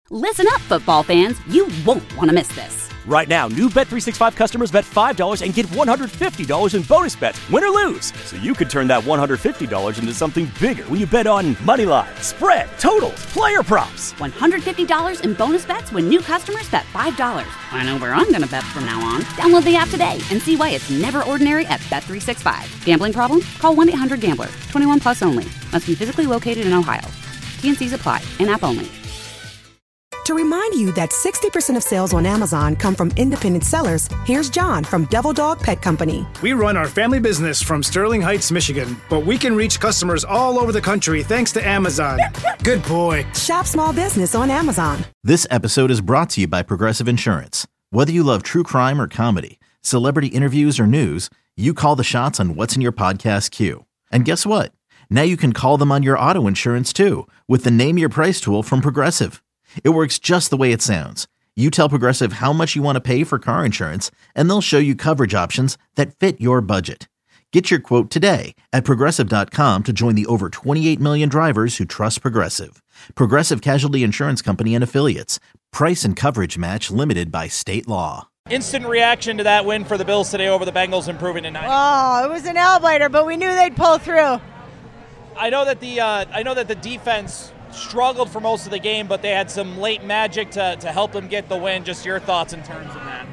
Listen up, football fans. You won't want to miss this. Right now, new Bet365 customers bet $5 and get $150 in bonus bets, win or lose. So you could turn that $150 into something bigger when you bet on money line, spread, totals, player props. $150 in bonus bets when new customers bet $5. I know where I'm going to bet from now on. Download the app today and see why it's never ordinary at Bet365. Gambling problem? Call 1-800-GAMBLER. 21 plus only. Must be physically located in Ohio. T&Cs apply. In-app only. To remind you that 60% of sales on Amazon come from independent sellers, here's John from Devil Dog Pet Company. We run our family business from Sterling Heights, Michigan, but we can reach customers all over the country thanks to Amazon. Good boy. Shop small business on Amazon. This episode is brought to you by Progressive Insurance. Whether you love true crime or comedy, celebrity interviews or news, you call the shots on what's in your podcast queue. And guess what? Now you can call them on your auto insurance too with the Name Your Price tool from Progressive. It works just the way it sounds. You tell Progressive how much you want to pay for car insurance, and they'll show you coverage options that fit your budget. Get your quote today at Progressive.com to join the over 28 million drivers who trust Progressive. Progressive Casualty Insurance Company and Affiliates. Price and coverage match limited by state law. Instant reaction to that win for the Bills today over the Bengals, improving tonight. Oh, it was an nail-biter, but we knew they'd pull through. I know that the defense struggled for most of the game, but they had some late magic to help them get the win. Just your thoughts in terms of that.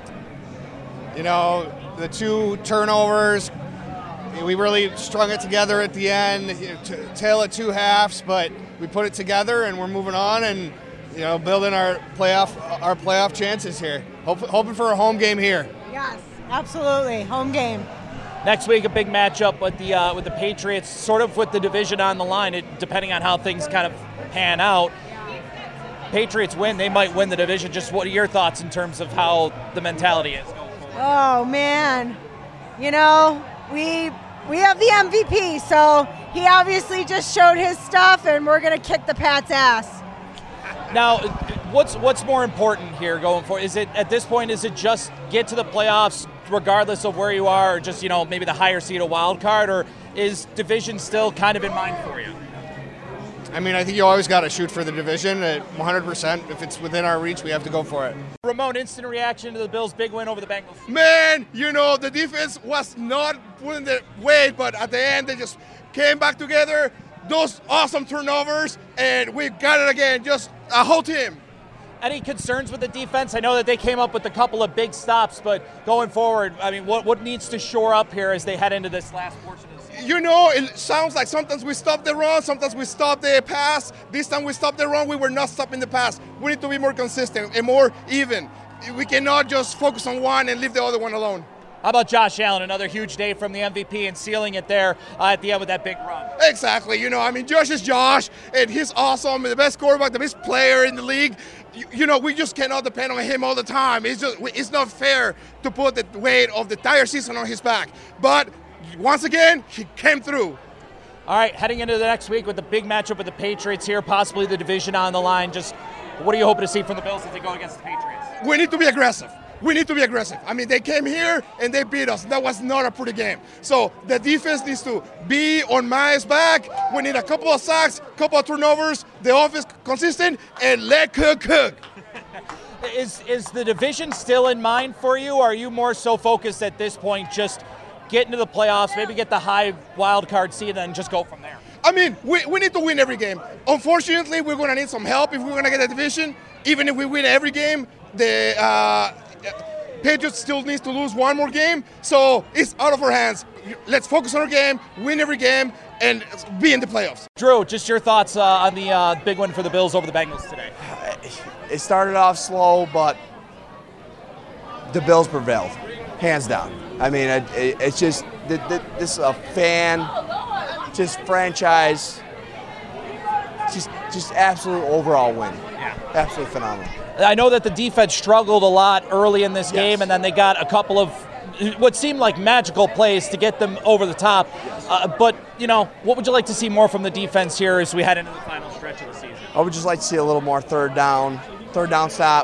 You know, the two turnovers, we really strung it together at the end, tail of two halves, but we put it together and we're moving on and, you know, building our playoff chances here. Hoping for a home game here. Yes, absolutely, home game. Next week, a big matchup with the Patriots, sort of with the division on the line, depending on how things kind of pan out. Patriots win, they might win the division. Just what are your thoughts in terms of how the mentality is going forward? Oh, man. You know, we have the MVP, so he obviously just showed his stuff, and we're going to kick the Pats' ass. Now, what's more important here going forward? Is it, at this point, is it just get to the playoffs regardless of where you are, or just, you know, maybe the higher seed, a wild card, or is division still kind of in mind for you? I mean, I think you always got to shoot for the division at 100%. If it's within our reach, we have to go for it. Ramon, instant reaction to the Bills' big win over the Bengals. Man, you know, the defense was not pulling the weight, but at the end, they just came back together. Those awesome turnovers, and we got it again, just a whole team. Any concerns with the defense? I know that they came up with a couple of big stops, but going forward, I mean, what needs to shore up here as they head into this last portion of the season? You know, it sounds like sometimes we stop the run, sometimes we stop the pass. This time we stopped the run, we were not stopping the pass. We need to be more consistent and more even. We cannot just focus on one and leave the other one alone. How about Josh Allen? Another huge day from the MVP and sealing it there at the end with that big run. Exactly. You know, I mean, Josh is Josh, and he's awesome, the best quarterback, the best player in the league. You know, we just cannot depend on him all the time. It's not fair to put the weight of the entire season on his back. But once again, he came through. All right, heading into the next week with the big matchup with the Patriots here, possibly the division on the line. Just what are you hoping to see from the Bills as they go against the Patriots? We need to be aggressive. We need to be aggressive. I mean, they came here and they beat us. That was not a pretty game. So the defense needs to be on Maya's back. We need a couple of sacks, a couple of turnovers, the offense consistent, and let cook. Is the division still in mind for you, or are you more so focused at this point just get into the playoffs, maybe get the high wild card seed, and then just go from there? I mean, we need to win every game. Unfortunately, we're going to need some help if we're going to get a division. Even if we win every game, the Patriots still needs to lose one more game, so it's out of our hands. Let's focus on our game, win every game, and be in the playoffs. Drew, just your thoughts on the big win for the Bills over the Bengals today. It started off slow, but the Bills prevailed, hands down. I mean, it's just this is a just franchise, just absolute overall win. Yeah, absolutely phenomenal. I know that the defense struggled a lot early in this game, and then they got a couple of what seemed like magical plays to get them over the top. But, you know, what would you like to see more from the defense here as we head into the final stretch of the season? I would just like to see a little more third down stop.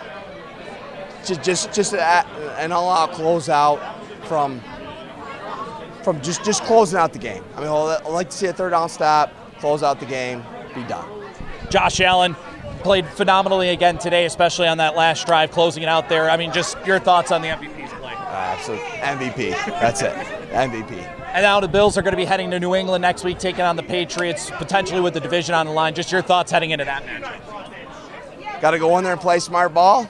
Just an all-out closeout from just closing out the game. I mean, I'd like to see a third down stop, close out the game, be done. Josh Allen, played phenomenally again today, especially on that last drive, closing it out there. I mean, just your thoughts on the MVP's play. Absolutely. MVP. That's it. MVP. And now the Bills are going to be heading to New England next week, taking on the Patriots, potentially with the division on the line. Just your thoughts heading into that matchup. Got to go in there and play smart ball.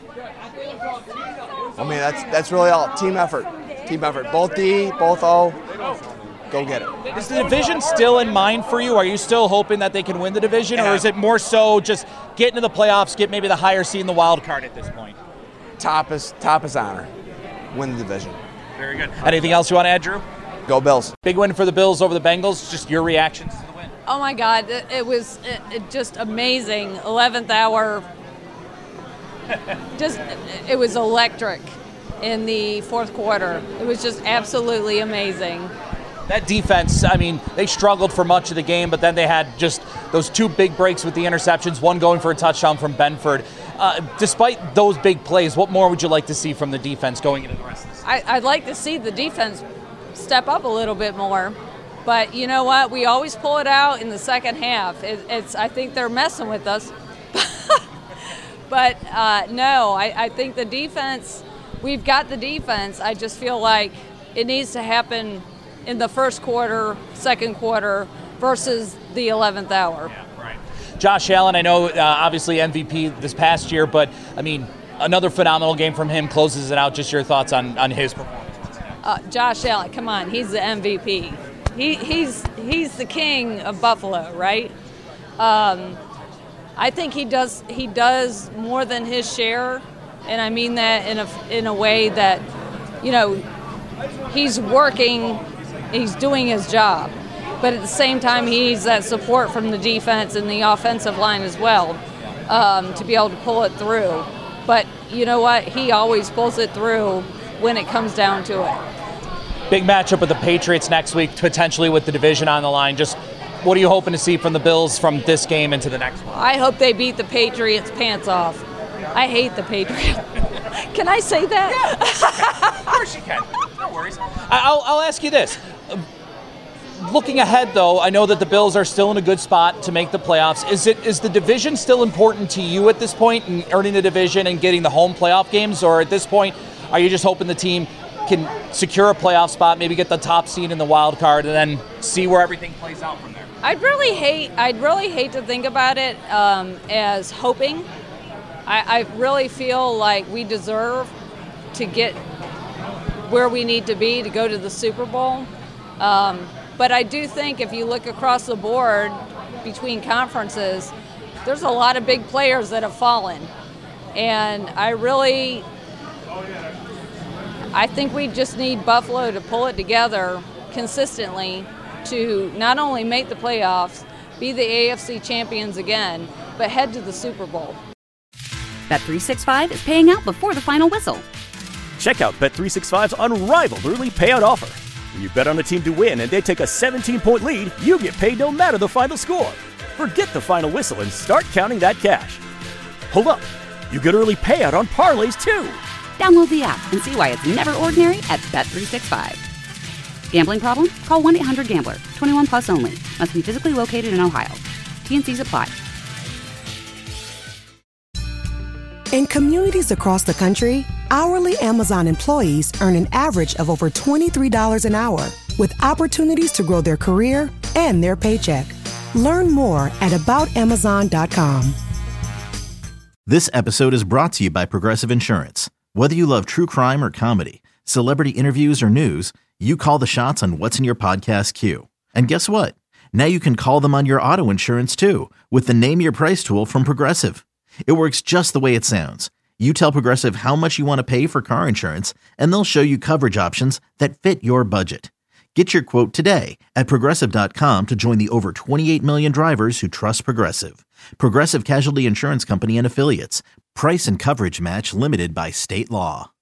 I mean, that's really all. Team effort. Team effort. Both D, both O. Go get it. Is the division still in mind for you? Are you still hoping that they can win the division, or is it more so just get into the playoffs, get maybe the higher seed in the wild card at this point? Top is honor. Win the division. Very good. Anything else you want to add, Drew? Go Bills. Big win for the Bills over the Bengals. Just your reactions to the win. Oh my God, it was just amazing. 11th hour. It was electric in the fourth quarter. It was just absolutely amazing. That defense, I mean, they struggled for much of the game, but then they had just those two big breaks with the interceptions, one going for a touchdown from Benford. Despite those big plays, what more would you like to see from the defense going into the rest of the season? I'd like to see the defense step up a little bit more. But you know what? We always pull it out in the second half. I think they're messing with us. But no, I think the defense, we've got the defense. I just feel like it needs to happen in the first quarter, second quarter, versus the 11th hour. Yeah, right. Josh Allen, I know obviously MVP this past year, but I mean, another phenomenal game from him, closes it out. Just your thoughts on his performance. Josh Allen, come on, he's the MVP. He's the king of Buffalo, right? I think he does more than his share, and I mean that in a way that, you know, he's working, he's doing his job, but at the same time he needs that support from the defense and the offensive line as well to be able to pull it through. But you know what? He always pulls it through when it comes down to it. Big matchup with the Patriots next week, potentially with the division on the line. Just what are you hoping to see from the Bills from this game into the next one? I hope they beat the Patriots' pants off. I hate the Patriots. Can I say that? Yeah, of course you can. No worries. I'll ask you this. Looking ahead, though, I know that the Bills are still in a good spot to make the playoffs. Is the division still important to you at this point in earning the division and getting the home playoff games? Or at this point, are you just hoping the team can secure a playoff spot, maybe get the top seed in the wild card, and then see where everything plays out from there? I'd really hate to think about it as hoping. I really feel like we deserve to get where we need to be to go to the Super Bowl. But I do think if you look across the board between conferences, there's a lot of big players that have fallen. And I think we just need Buffalo to pull it together consistently to not only make the playoffs, be the AFC champions again, but head to the Super Bowl. Bet365 is paying out before the final whistle. Check out Bet365's unrivaled early payout offer. When you bet on a team to win and they take a 17-point lead, you get paid no matter the final score. Forget the final whistle and start counting that cash. Hold up. You get early payout on parlays, too. Download the app and see why it's never ordinary at Bet365. Gambling problem? Call 1-800-GAMBLER. 21 plus only. Must be physically located in Ohio. T&Cs apply. In communities across the country, hourly Amazon employees earn an average of over $23 an hour, with opportunities to grow their career and their paycheck. Learn more at aboutamazon.com. This episode is brought to you by Progressive Insurance. Whether you love true crime or comedy, celebrity interviews or news, you call the shots on what's in your podcast queue. And guess what? Now you can call them on your auto insurance too, with the Name Your Price tool from Progressive. It works just the way it sounds. You tell Progressive how much you want to pay for car insurance, and they'll show you coverage options that fit your budget. Get your quote today at Progressive.com to join the over 28 million drivers who trust Progressive. Progressive Casualty Insurance Company and Affiliates. Price and coverage match limited by state law.